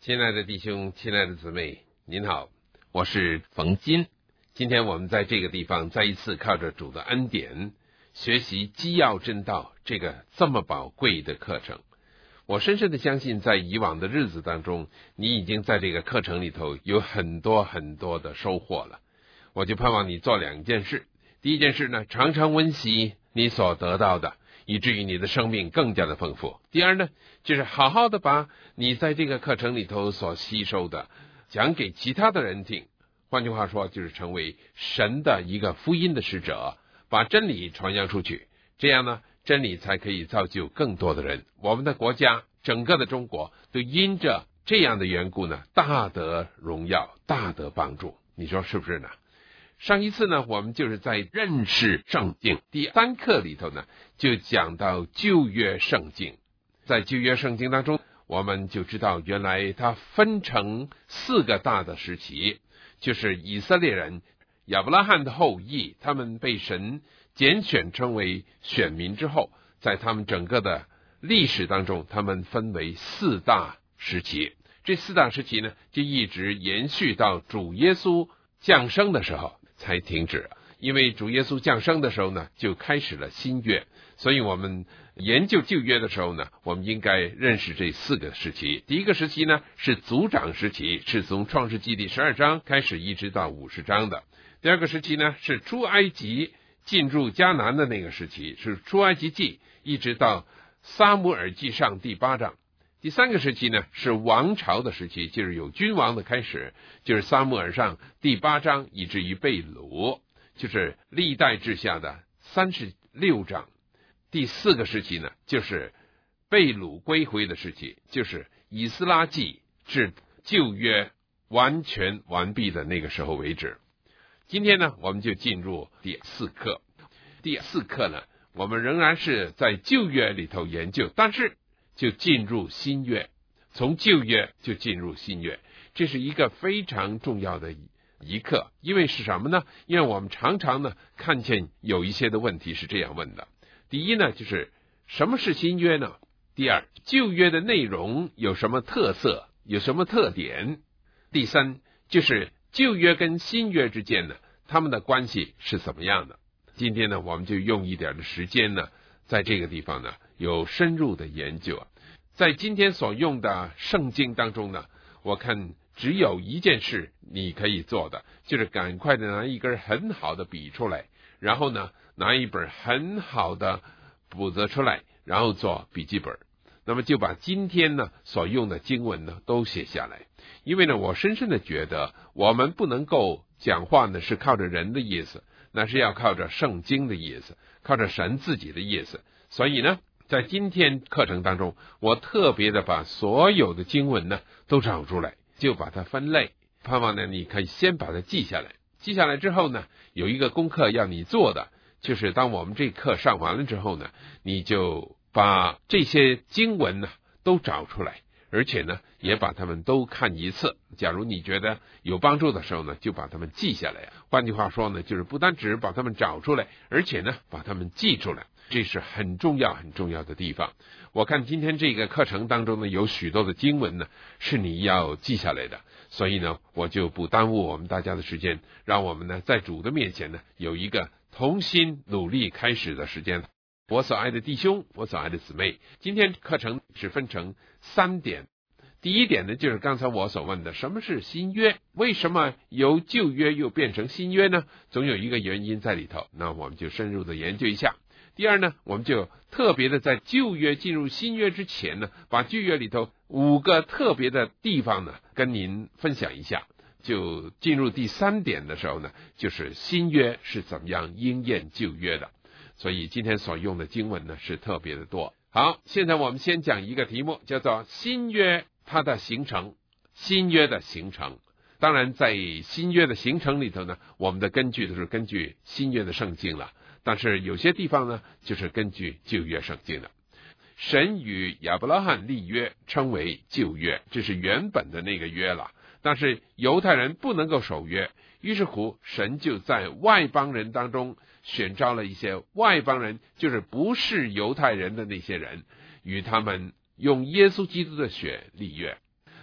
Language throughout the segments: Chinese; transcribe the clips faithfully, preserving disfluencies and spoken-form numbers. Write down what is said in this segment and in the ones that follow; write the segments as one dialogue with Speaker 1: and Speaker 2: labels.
Speaker 1: 亲爱的弟兄，亲爱的姊妹，您好，我是冯金。今天我们在这个地方再一次靠着主的恩典学习基要真道这个这么宝贵的课程。我深深的相信，在以往的日子当中，你已经在这个课程里头有很多很多的收获了。我就盼望你做两件事。第一件事呢，常常温习你所得到的，以至于你的生命更加的丰富。第二呢，就是好好的把你在这个课程里头所吸收的讲给其他的人听。换句话说，就是成为神的一个福音的使者，把真理传扬出去，这样呢，真理才可以造就更多的人。我们的国家，整个的中国都因着这样的缘故呢，大得荣耀，大得帮助。你说是不是呢？上一次呢，我们就是在认识圣经第三课里头呢，就讲到旧约圣经。在旧约圣经当中，我们就知道原来它分成四个大的时期，就是以色列人亚伯拉罕的后裔，他们被神拣选成为选民之后，在他们整个的历史当中，他们分为四大时期。这四大时期呢，就一直延续到主耶稣降生的时候才停止。因为主耶稣降生的时候呢，就开始了新约，所以我们研究旧约的时候呢，我们应该认识这四个时期。第一个时期呢，是族长时期，是从创世纪第十二章开始一直到五十章的。第二个时期呢，是出埃及进入迦南的那个时期，是出埃及记一直到撒母耳记上第八章。第三个时期呢，是王朝的时期，就是有君王的开始，就是撒母耳上第八章以至于被掳，就是历代志下的三十六章。第四个时期呢，就是被掳归回的时期，就是以斯拉记至旧约完全完毕的那个时候为止。今天呢，我们就进入第四课。第四课呢，我们仍然是在旧约里头研究，但是就进入新约，从旧约就进入新约，这是一个非常重要的一课。因为是什么呢？因为我们常常呢看见有一些的问题是这样问的。第一呢，就是什么是新约呢？第二，旧约的内容有什么特色，有什么特点？第三，就是旧约跟新约之间呢，他们的关系是怎么样的？今天呢，我们就用一点的时间呢，在这个地方呢有深入的研究啊。在今天所用的圣经当中呢，我看只有一件事你可以做的，就是赶快的拿一根很好的笔出来，然后呢拿一本很好的簿子出来，然后做笔记本。那么就把今天呢所用的经文呢都写下来。因为呢，我深深的觉得我们不能够讲话呢是靠着人的意思，那是要靠着圣经的意思，靠着神自己的意思。所以呢，在今天课程当中，我特别的把所有的经文呢都找出来，就把它分类，盼望呢你可以先把它记下来。记下来之后呢，有一个功课要你做的，就是当我们这课上完了之后呢，你就把这些经文呢都找出来，而且呢也把它们都看一次。假如你觉得有帮助的时候呢，就把它们记下来。换句话说呢，就是不单只把它们找出来，而且呢把它们记出来，这是很重要很重要的地方。我看今天这个课程当中呢，有许多的经文呢是你要记下来的，所以呢我就不耽误我们大家的时间，让我们呢在主的面前呢有一个同心努力开始的时间。我所爱的弟兄，我所爱的姊妹，今天课程是分成三点。第一点呢，就是刚才我所问的，什么是新约？为什么由旧约又变成新约呢？总有一个原因在里头，那我们就深入的研究一下。第二呢，我们就特别的在旧约进入新约之前呢，把旧约里头五个特别的地方呢跟您分享一下。就进入第三点的时候呢，就是新约是怎么样应验旧约的。所以今天所用的经文呢是特别的多。好，现在我们先讲一个题目，叫做新约它的形成。新约的形成，当然在新约的形成里头呢，我们的根据都是根据新约的圣经了，但是有些地方呢就是根据旧约圣经的。神与亚伯拉罕立约称为旧约，这是原本的那个约了，但是犹太人不能够守约，于是乎神就在外邦人当中选召了一些外邦人，就是不是犹太人的那些人，与他们用耶稣基督的血立约。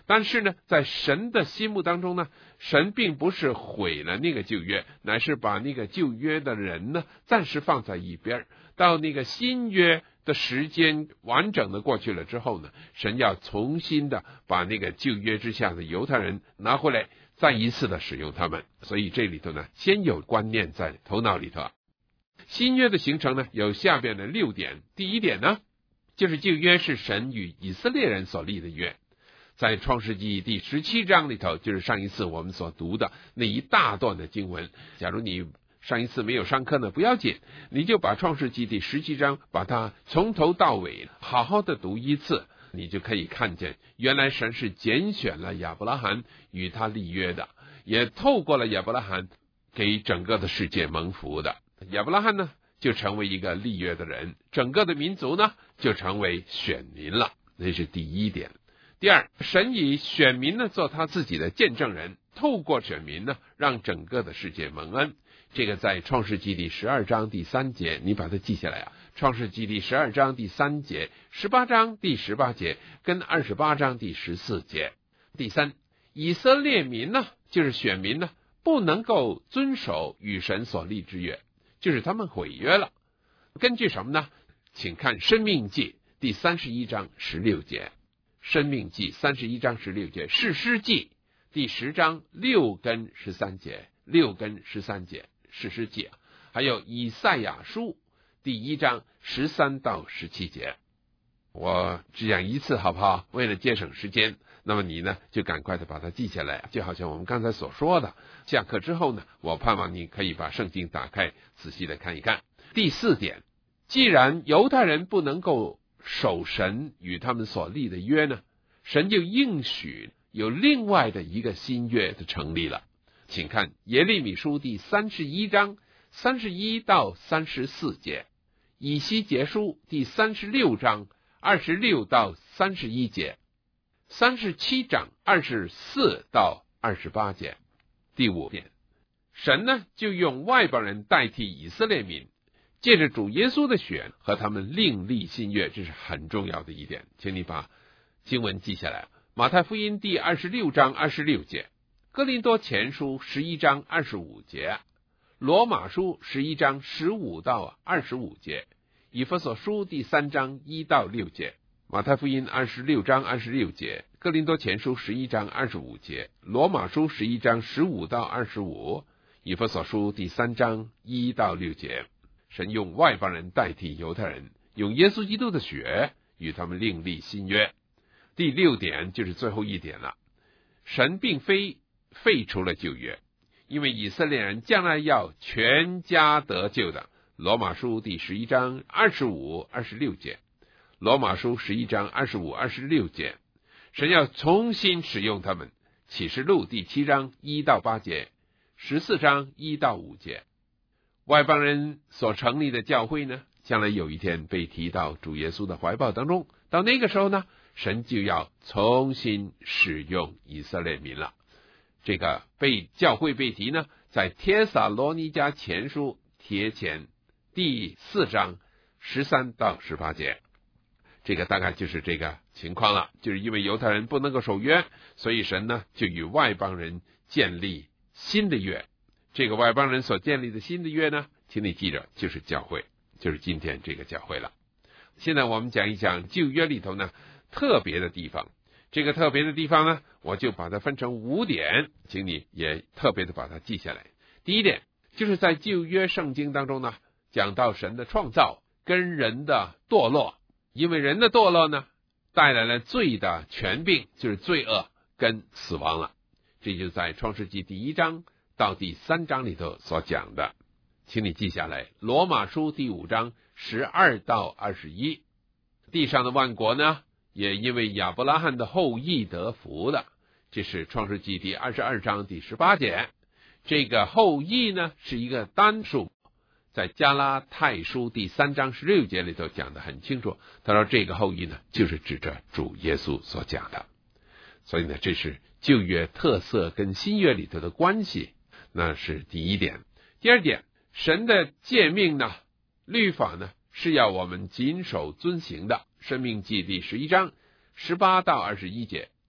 Speaker 1: 但是呢，在神的心目当中呢，神并不是毁了那个旧约，乃是把那个旧约的人呢暂时放在一边，到那个新约的时间完整的过去了之后呢，神要重新的把那个旧约之下的犹太人拿回来，再一次的使用他们。所以这里头呢，先有观念在头脑里头。新约的形成呢，有下边的六点。第一点呢，就是旧约是神与以色列人所立的约。在创世纪第十七章里头，就是上一次我们所读的那一大段的经文。假如你上一次没有上课呢，不要紧，你就把创世纪第十七章把它从头到尾好好的读一次，你就可以看见原来神是拣选了亚伯拉罕与他立约的，也透过了亚伯拉罕给整个的世界蒙福的。亚伯拉罕呢就成为一个立约的人，整个的民族呢就成为选民了，这是第一点。第二，神以选民呢做他自己的见证人，透过选民呢让整个的世界蒙恩。这个在创世纪第十二章第三节，你把它记下来啊。创世纪第十二章第三节、十八章第十八节跟二十八章第十四节。第三，以色列民呢就是选民呢不能够遵守与神所立之约，就是他们毁约了。根据什么呢？请看申命记第三十一章十六节，申命记三十一章十六节，士师记第十章六跟十三节，六跟十三节，士师记，还有以赛亚书第一章十三到十七节。我只讲一次好不好？为了节省时间，那么你呢就赶快的把它记下来，就好像我们刚才所说的，下课之后呢，我盼望你可以把圣经打开，仔细的看一看。第四点，既然犹太人不能够守神与他们所立的约呢，神就应许有另外的一个新约的成立了。请看耶利米书第三十一章三十一到三十四节，以西结书第三十六章二十六到三十一节，三十七章二十四到二十八节。第五点，神呢就用外邦人代替以色列民，借着主耶稣的血和他们另立新约，这是很重要的一点，请你把经文记下来。马太福音第二十六章二十六节，哥林多前书十一章二十五节，罗马书十一章十五到二十五节，以弗所书第三章一到六节。马太福音二十六章二十六节，哥林多前书十一章二十五节，罗马书十一章十五到二十五，以弗所书第三章一到六节。神用外邦人代替犹太人，用耶稣基督的血与他们另立新约。第六点就是最后一点了，神并非废除了旧约，因为以色列人将来要全家得救的。罗马书第十一章二十五、二十六节，罗马书十一章二十五、二十六节，神要重新使用他们。启示录第七章一到八节，十四章一到五节。外邦人所成立的教会呢，将来有一天被提到主耶稣的怀抱当中，到那个时候呢，神就要重新使用以色列民了。这个被教会被提呢，在帖撒罗尼迦前书帖前第四章十三到十八节。这个大概就是这个情况了，就是因为犹太人不能够守约，所以神呢就与外邦人建立新的约。这个外邦人所建立的新的约呢，请你记着，就是教会，就是今天这个教会了。现在我们讲一讲旧约里头呢特别的地方。这个特别的地方呢，我就把它分成五点，请你也特别的把它记下来。第一点，就是在旧约圣经当中呢，讲到神的创造跟人的堕落，因为人的堕落呢带来了罪的权柄，就是罪恶跟死亡了。这就在创世纪第一章到第三章里头所讲的，请你记下来。罗马书第五章十二到二十一，地上的万国呢也因为亚伯拉罕的后裔得福了，这是创世纪第二十二章第十八节。这个后裔呢是一个单数，在加拉太书第三章十六节里头讲得很清楚，他说这个后裔呢就是指着主耶稣所讲的。所以呢，这是旧约特色跟新约里头的关系，那是第一点。第二点，神的诫命呢律法呢是要我们谨守遵行的。申命记第十一章十八到二十一节，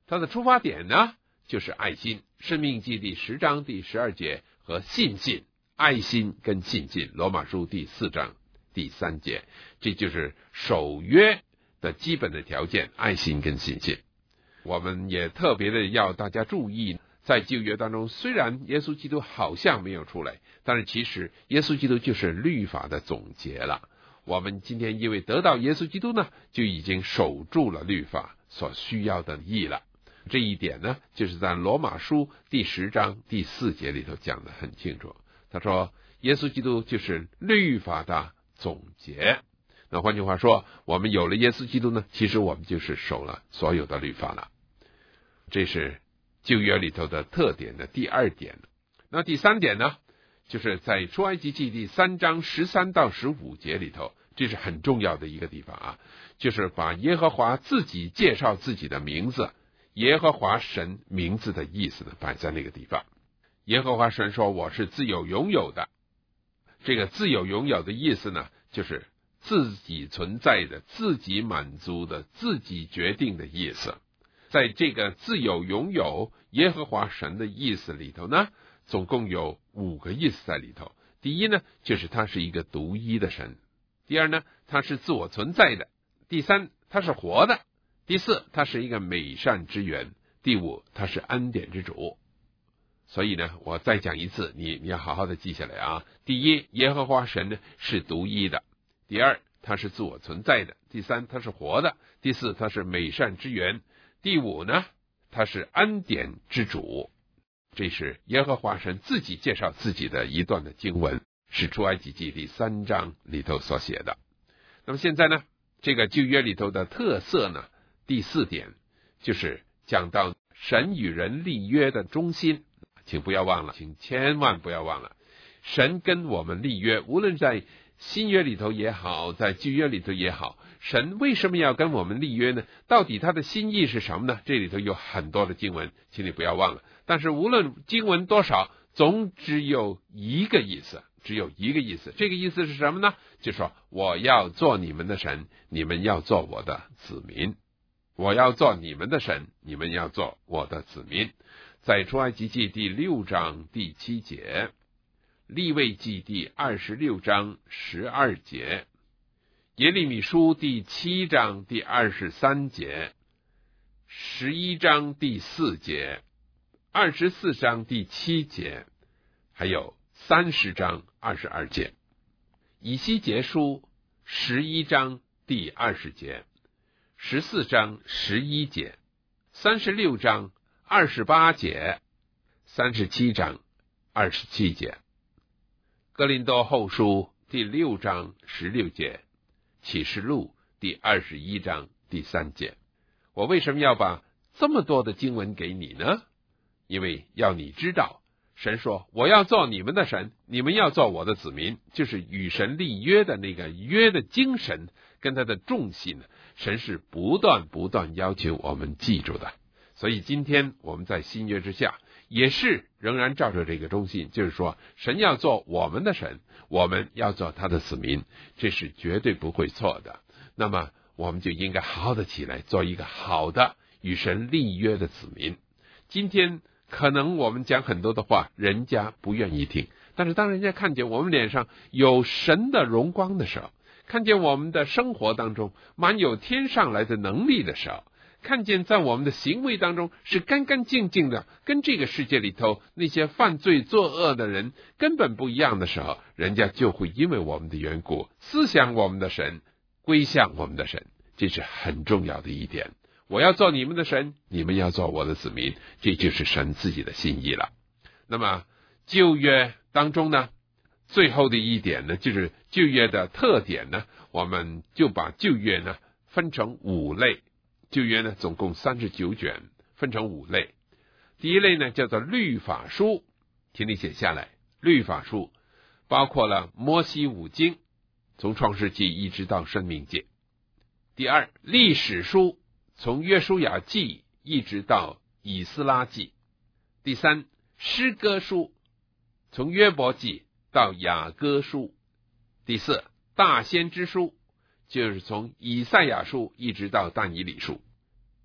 Speaker 1: 它的出发点呢，就是爱心。申命记第十章第十二节和信心，爱心跟信心。罗马书第四章第三节，这就是守约的基本的条件，爱心跟信心。我们也特别的要大家注意，在旧约当中，虽然耶稣基督好像没有出来，但是其实耶稣基督就是律法的总结了。我们今天因为得到耶稣基督呢，就已经守住了律法所需要的义了。这一点呢，就是在罗马书第十章第四节里头讲得很清楚。他说耶稣基督就是律法的总结。那换句话说，我们有了耶稣基督呢，其实我们就是守了所有的律法了。这是旧约里头的特点的第二点。那第三点呢，就是在出埃及记第三章十三到十五节里头，这是很重要的一个地方啊，就是把耶和华自己介绍自己的名字，耶和华神名字的意思呢摆在那个地方。耶和华神说我是自有永有的，这个自有永有的意思呢，就是自己存在的、自己满足的、自己决定的意思。在这个自有永有耶和华神的意思里头呢，总共有五个意思在里头。第一呢，就是他是一个独一的神；第二呢，他是自我存在的；第三，他是活的；第四，他是一个美善之源；第五，他是恩典之主。所以呢，我再讲一次，你你要好好的记下来啊。第一，耶和华神呢是独一的；第二，他是自我存在的；第三，他是活的；第四，他是美善之源；第五呢，他是恩典之主。这是耶和华神自己介绍自己的一段的经文，是出埃及记第三章里头所写的。那么现在呢，这个旧约里头的特色呢，第四点就是讲到神与人立约的中心。请不要忘了，请千万不要忘了，神跟我们立约，无论在新约里头也好，在旧约里头也好，神为什么要跟我们立约呢？到底他的心意是什么呢？这里头有很多的经文，请你不要忘了。但是无论经文多少，总只有一个意思，只有一个意思。这个意思是什么呢？就是说我要做你们的神，你们要做我的子民。我要做你们的神，你们要做我的子民。在出埃及记第六章第七节，利未记第二十六章十二节，耶利米书第七章第二十三节，十一章第四节，二十四章第七节，还有三十章二十二节。以西结书十一章第二十节，十四章十一节，三十六章二十八节，三十七章二十七节。哥林多后书第六章十六节，启示录第二十一章第三节。我为什么要把这么多的经文给你呢？因为要你知道，神说我要做你们的神，你们要做我的子民，就是与神立约的那个约的精神跟他的重心，神是不断不断要求我们记住的。所以今天我们在新约之下也是仍然照着这个中心，就是说神要做我们的神，我们要做他的子民，这是绝对不会错的。那么我们就应该好好的起来，做一个好的与神立约的子民。今天可能我们讲很多的话，人家不愿意听，但是当人家看见我们脸上有神的荣光的时候，看见我们的生活当中满有天上来的能力的时候，看见在我们的行为当中是干干净净的，跟这个世界里头那些犯罪作恶的人根本不一样的时候，人家就会因为我们的缘故思想我们的神，归向我们的神。这是很重要的一点。我要做你们的神，你们要做我的子民，这就是神自己的心意了。那么旧约当中呢，最后的一点呢，就是旧约的特点呢，我们就把旧约呢分成五类。旧约呢总共三十九卷，分成五类。第一类呢叫做律法书，请你写下来。律法书包括了摩西五经，从创世纪一直到申命记。第二，历史书，从约书亚记一直到以斯拉记。第三，诗歌书，从约伯记到雅歌书。第四，大先知书，就是从以赛亚书一直到但以理书。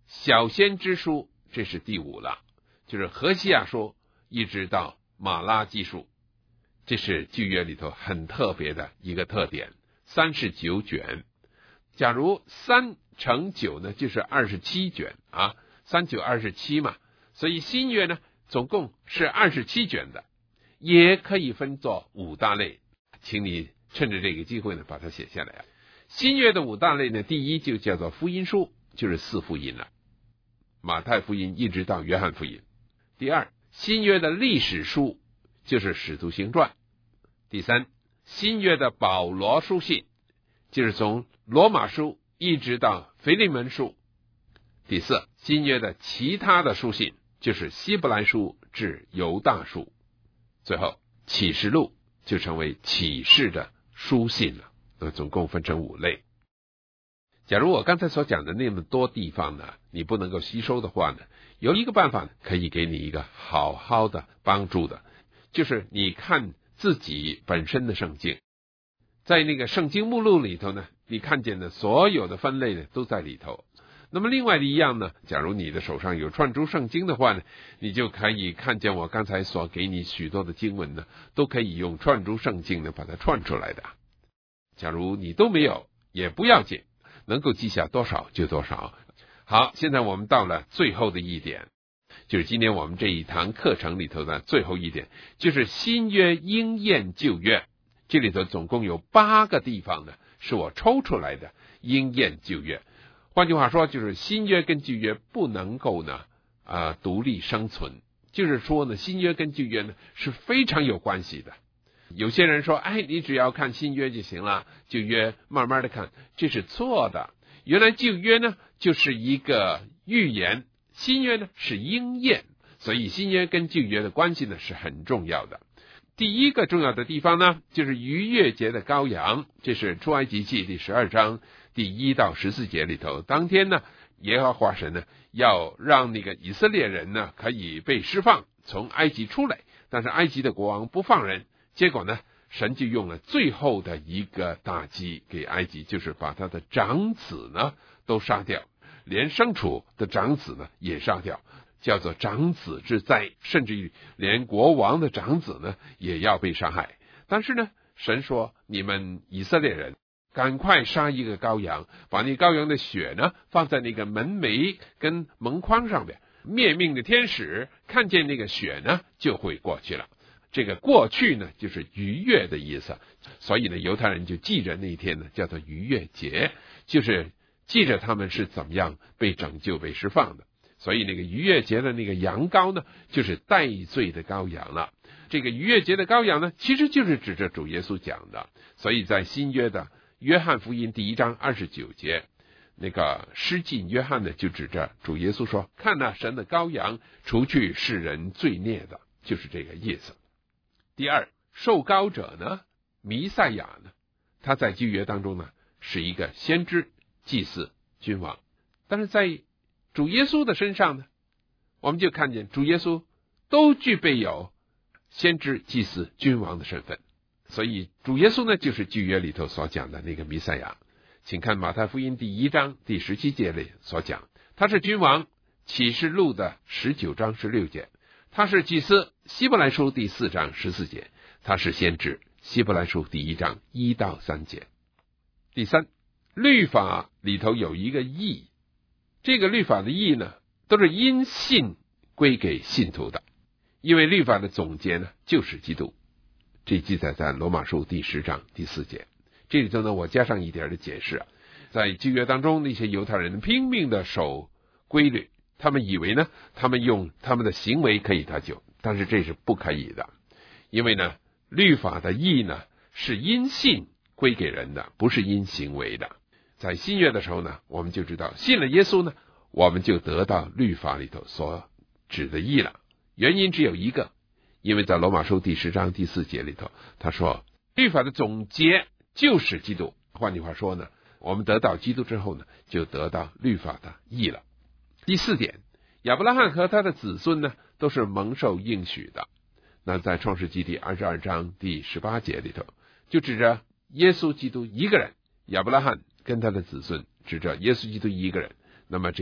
Speaker 1: 小先知书，这是第五了，就是何西阿书一直到马拉基书，这是旧约里头很特别的一个特点，三十九卷。假如三乘九呢，就是二十七卷啊，三九二十七嘛，所以新约呢总共是二十七卷的，也可以分作五大类，请你趁着这个机会呢把它写下来啊。新约的五大类呢，第一就叫做福音书，就是四福音了，马太福音一直到约翰福音。第二，新约的历史书，就是使徒行传。第三，新约的保罗书信，就是从罗马书一直到腓利门书。第四，新约的其他的书信，就是希伯来书至犹大书。最后，启示录就成为启示的书信了，那总共分成五类。假如我刚才所讲的那么多地方呢，你不能够吸收的话呢，有一个办法可以给你一个好好的帮助的，就是你看自己本身的圣经，在那个圣经目录里头呢，你看见的所有的分类呢都在里头。那么另外的一样呢，假如你的手上有串珠圣经的话呢，你就可以看见我刚才所给你许多的经文呢，都可以用串珠圣经呢把它串出来的。假如你都没有也不要紧，能够记下多少就多少。好，现在我们到了最后的一点，就是今天我们这一堂课程里头的最后一点，就是新约应验旧约。这里头总共有八个地方呢是我抽出来的应验旧约。换句话说，就是新约跟旧约不能够呢呃独立生存，就是说呢新约跟旧约呢是非常有关系的。有些人说，哎，你只要看新约就行了，旧约慢慢的看，这是错的。原来旧约呢就是一个预言，新约呢是应验，所以新约跟旧约的关系呢是很重要的。第一个重要的地方呢，就是逾越节的羔羊，这是出埃及记第十二章第一到十四节里头。当天呢，耶和华神呢要让那个以色列人呢可以被释放，从埃及出来，但是埃及的国王不放人，结果呢，神就用了最后的一个打击给埃及，就是把他的长子呢都杀掉，连牲畜的长子呢也杀掉，叫做长子之灾，甚至于连国王的长子呢也要被杀害。但是呢，神说，你们以色列人赶快杀一个羔羊，把那羔羊的血呢放在那个门楣跟门框上面，灭命的天使看见那个血呢就会过去了。这个过去呢就是逾越的意思，所以呢犹太人就记着那一天呢叫做逾越节，就是记着他们是怎么样被拯救被释放的。所以那个逾越节的那个羊羔呢就是代罪的羔羊了。这个逾越节的羔羊呢其实就是指着主耶稣讲的，所以在新约的约翰福音第一章二十九节，那个施浸约翰呢就指着主耶稣说，看哪，神的羔羊，除去世人罪孽的，就是这个意思。第二，受膏者呢，弥赛亚呢，他在旧约当中呢是一个先知、祭司、君王，但是在主耶稣的身上呢，我们就看见主耶稣都具备有先知、祭司、君王的身份，所以主耶稣呢就是旧约里头所讲的那个弥赛亚。请看马太福音第一章第十七节里所讲，他是君王，启示录的十九章十六节，他是祭司，希伯来书第四章十四节，他是先知，希伯来书第一章一到三节。第三，律法里头有一个义，这个律法的义呢都是因信归给信徒的，因为律法的总结呢就是基督，这记载在罗马书第十章第四节。这里头呢我加上一点的解释啊，在旧约当中那些犹太人拼命的守规律，他们以为呢他们用他们的行为可以得救，但是这是不可以的，因为呢律法的义呢是因信归给人的，不是因行为的。在新约的时候呢，我们就知道信了耶稣呢，我们就得到律法里头所指的义了。原因只有一个，因为在罗马书第十章第四节里头他说，律法的总结就是基督。换句话说呢，我们得到基督之后呢，就得到律法的义了。第四点，亚伯拉罕和他的子孙呢都是蒙受应许的。那在创世纪第二十二章第十八节里头就指着耶稣基督一个人，亚伯拉罕跟他的子孙指着耶稣基督一个人，那么这个呢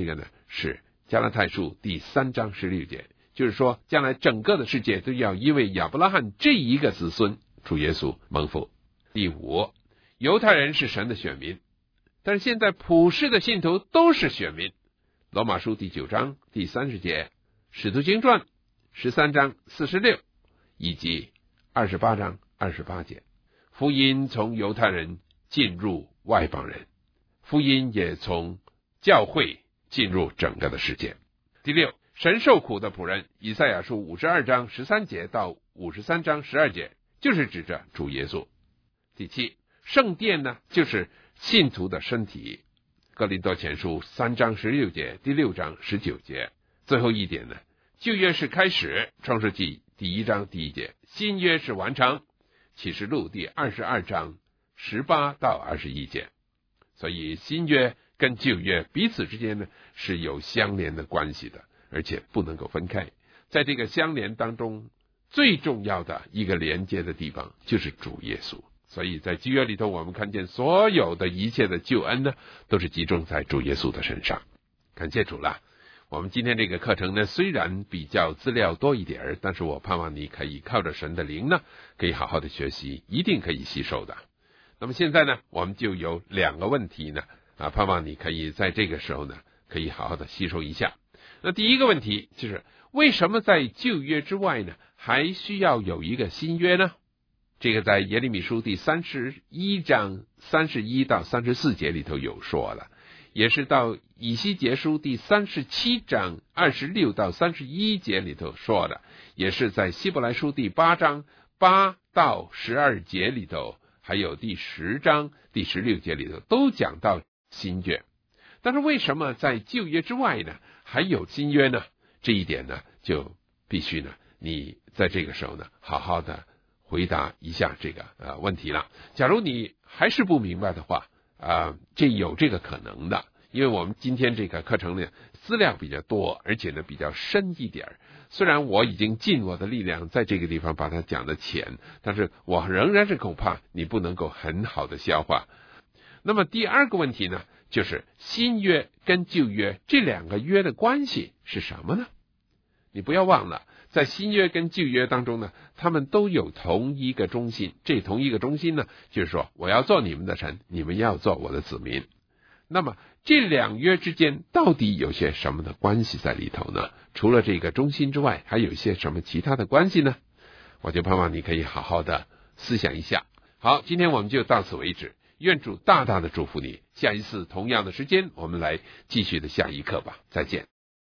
Speaker 1: 是加拉太书第三章十六节，就是说将来整个的世界都要因为亚伯拉罕这一个子孙主耶稣蒙福。第五，犹太人是神的选民，但是现在普世的信徒都是选民。罗马书第九章第三十节，使徒行传十三章四十六以及二十八章二十八节，福音从犹太人进入外邦人，福音也从教会进入整个的世界。第六，神受苦的仆人，以赛亚书五十二章十三节到五十三章十二节，就是指着主耶稣。第七，圣殿呢，就是信徒的身体，哥林多前书三章十六节，第六章十九节。最后一点呢，旧约是开始，创世纪第一章第一节，新约是完成，启示录第二十二章十八到二十一节。所以新约跟旧约彼此之间呢是有相连的关系的，而且不能够分开。在这个相连当中，最重要的一个连接的地方就是主耶稣。所以在旧约里头，我们看见所有的一切的救恩呢，都是集中在主耶稣的身上。感谢主了。我们今天这个课程呢，虽然比较资料多一点，但是我盼望你可以靠着神的灵呢，可以好好的学习，一定可以吸收的。那么现在呢，我们就有两个问题呢，啊，盼望你可以在这个时候呢，可以好好的吸收一下。那第一个问题就是，为什么在旧约之外呢，还需要有一个新约呢？这个在耶利米书第三十一章三十一到三十四节里头有说了，也是到以西结书第三十七章二十六到三十一节里头说的，也是在希伯来书第八章八到十二节里头，还有第十章第十六节里头都讲到新约。但是为什么在旧约之外呢，还有新约呢？这一点呢，就必须呢，你在这个时候呢，好好的回答一下这个呃问题了。假如你还是不明白的话，啊、呃，这有这个可能的，因为我们今天这个课程呢，资料比较多，而且呢比较深一点。虽然我已经尽我的力量在这个地方把它讲的浅，但是我仍然是恐怕你不能够很好的消化。那么第二个问题呢，就是新约跟旧约这两个约的关系是什么呢？你不要忘了，在新约跟旧约当中呢，他们都有同一个中心。这同一个中心呢，就是说我要做你们的神，你们要做我的子民。那么这两约之间到底有些什么的关系在里头呢？除了这个中心之外，还有一些什么其他的关系呢？我就盼望你可以好好的思想一下。好，今天我们就到此为止，愿主大大的祝福你。下一次同样的时间，我们来继续的下一课吧。再见。